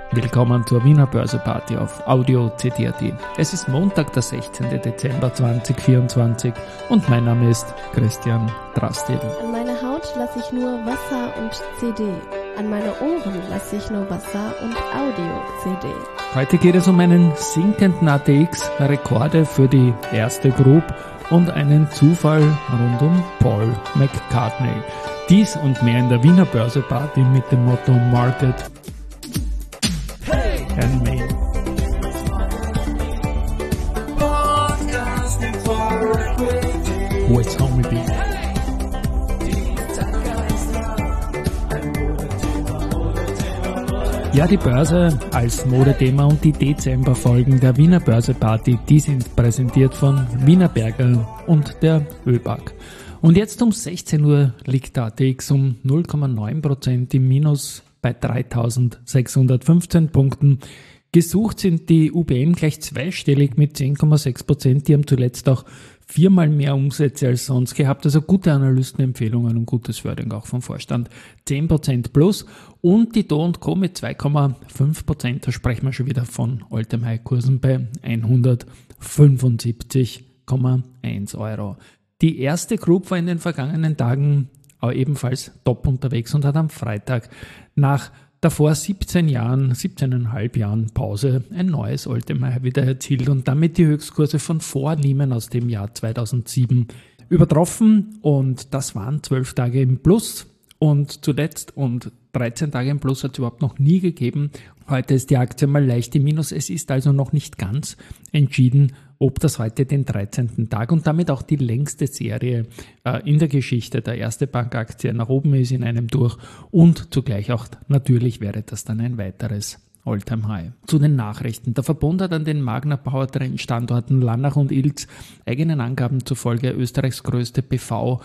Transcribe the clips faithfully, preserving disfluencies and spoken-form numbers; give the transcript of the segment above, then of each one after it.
Willkommen zur Wiener Börseparty auf Audio C D punkt A T. Es ist Montag, der sechzehnten Dezember zweitausendvierundzwanzig und mein Name ist Christian Drastil. An meine Haut lasse ich nur Wasser und C D. An meine Ohren lasse ich nur Wasser und Audio-C D. Heute geht es um einen sinkenden A T X, Rekorde für die erste Group und einen Zufall rund um Paul McCartney. Dies und mehr in der Wiener Börseparty mit dem Motto Market and Me. What's Homie B? Ja, die Börse als Modethema und die Dezemberfolgen der Wiener Börseparty, die sind präsentiert von Wiener Berger und der ÖBAG. Und jetzt um sechzehn Uhr liegt der A T X um null Komma neun Prozent im Minus bei dreitausendsechshundertfünfzehn Punkten. Gesucht sind die U B M gleich zweistellig mit zehn Komma sechs Prozent. Die haben zuletzt auch viermal mehr Umsätze als sonst gehabt. Also gute Analystenempfehlungen und gutes Wording auch vom Vorstand. zehn Prozent plus. Und die Do und Co mit zwei Komma fünf Prozent. Da sprechen wir schon wieder von All-Time-High-Kursen bei hundertfünfundsiebzig Komma eins Euro. Die erste Group war in den vergangenen Tagen auch ebenfalls top unterwegs und hat am Freitag nach davor siebzehn Jahren, siebzehneinhalb Jahren Pause ein neues All-Time-High wieder erzielt und damit die Höchstkurse von vor Lehman aus dem Jahr zweitausendsieben übertroffen. Und das waren zwölf Tage im Plus und zuletzt und dreizehn Tage im Plus hat es überhaupt noch nie gegeben. Heute ist die Aktie mal leicht im Minus. Es ist also noch nicht ganz entschieden, ob das heute den dreizehnten Tag und damit auch die längste Serie äh, in der Geschichte der Erste Bank-Aktie nach oben ist in einem durch und zugleich auch natürlich wäre das dann ein weiteres All-Time-High. Zu den Nachrichten. Der Verbund hat an den Magna Powertrain Standorten Lannach und Ilz eigenen Angaben zufolge Österreichs größte P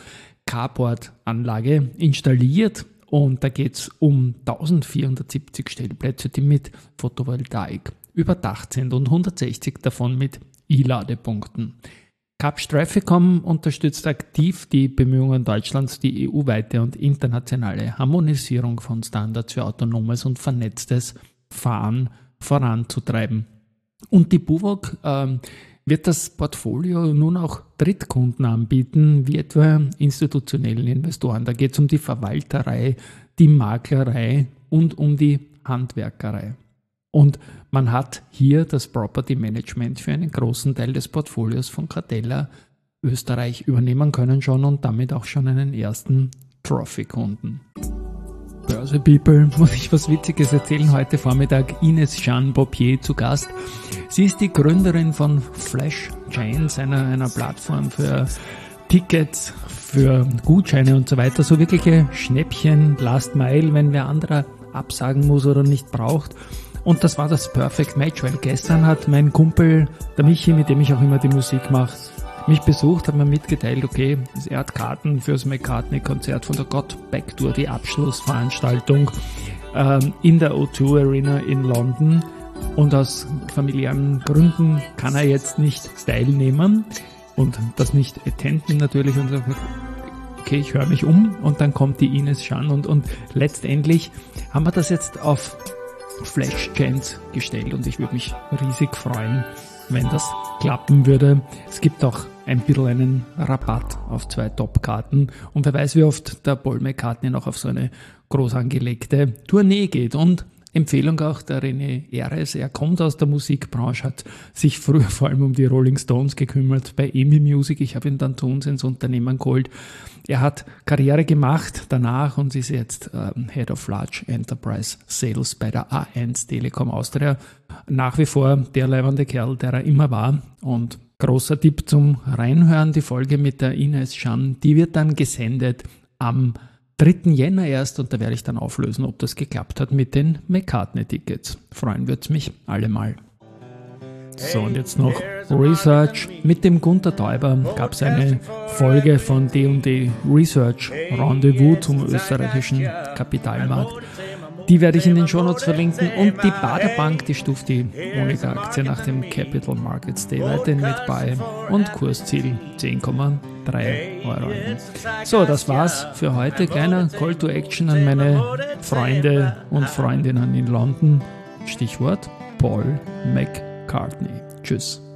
V-Carport-Anlage installiert. Und da geht es um eintausendvierhundertsiebzig Stellplätze, die mit Photovoltaik überdacht sind und hundertsechzig davon mit E-Ladepunkten. Capsch Trafficom unterstützt aktiv die Bemühungen Deutschlands, die E U-weite und internationale Harmonisierung von Standards für autonomes und vernetztes Fahren voranzutreiben. Und die BUWOG ähm, wird das Portfolio nun auch Drittkunden anbieten, wie etwa institutionellen Investoren. Da geht es um die Verwalterei, die Maklerei und um die Handwerkerei. Und man hat hier das Property Management für einen großen Teil des Portfolios von Cartella Österreich übernehmen können schon und damit auch schon einen ersten Trophy-Kunden. Börse People, muss ich was Witziges erzählen. Heute Vormittag Ines Jean-Bopier zu Gast. Sie ist die Gründerin von Flash Chains, einer, einer Plattform für Tickets, für Gutscheine und so weiter. So wirkliche Schnäppchen, Last Mile, wenn wer anderer absagen muss oder nicht braucht. Und das war das Perfect Match, weil gestern hat mein Kumpel, der Michi, mit dem ich auch immer die Musik mache, mich besucht, hat mir mitgeteilt, okay, er hat Karten fürs McCartney-Konzert von der God Back Tour, die Abschlussveranstaltung ähm, in der O zwei Arena in London. Und aus familiären Gründen kann er jetzt nicht teilnehmen und das nicht attenden natürlich. Und sagt, okay, ich höre mich um und dann kommt die Ines Jean und, und letztendlich haben wir das jetzt auf Flash Chains gestellt und ich würde mich riesig freuen, wenn das klappen würde. Es gibt auch ein bisschen einen Rabatt auf zwei Top-Karten und wer weiß, wie oft der Paul McCartney noch auf so eine groß angelegte Tournee geht. Und Empfehlung auch der René Eres, er kommt aus der Musikbranche, hat sich früher vor allem um die Rolling Stones gekümmert bei E M I Music. Ich habe ihn dann zu uns ins Unternehmen geholt. Er hat Karriere gemacht danach und ist jetzt ähm, Head of Large Enterprise Sales bei der A eins Telekom Austria. Nach wie vor der leibende Kerl, der er immer war. Und großer Tipp zum Reinhören, die Folge mit der Ines Jean, die wird dann gesendet am dritten Jänner erst und da werde ich dann auflösen, ob das geklappt hat mit den McCartney-Tickets. Freuen wird's mich allemal. So, und jetzt noch Research. Mit dem Gunter Täuber gab es eine Folge von D und D Research Rendezvous zum österreichischen Kapitalmarkt. Die werde ich in den Shownotes verlinken und die Baderbank, die stuft die Monika-Aktie nach dem Capital Markets Day weiterhin mit bei und Kursziel zehn Komma drei Euro ein. So, das war's für heute. Kleiner Call to Action an meine Freunde und Freundinnen in London. Stichwort Paul McCartney. Tschüss.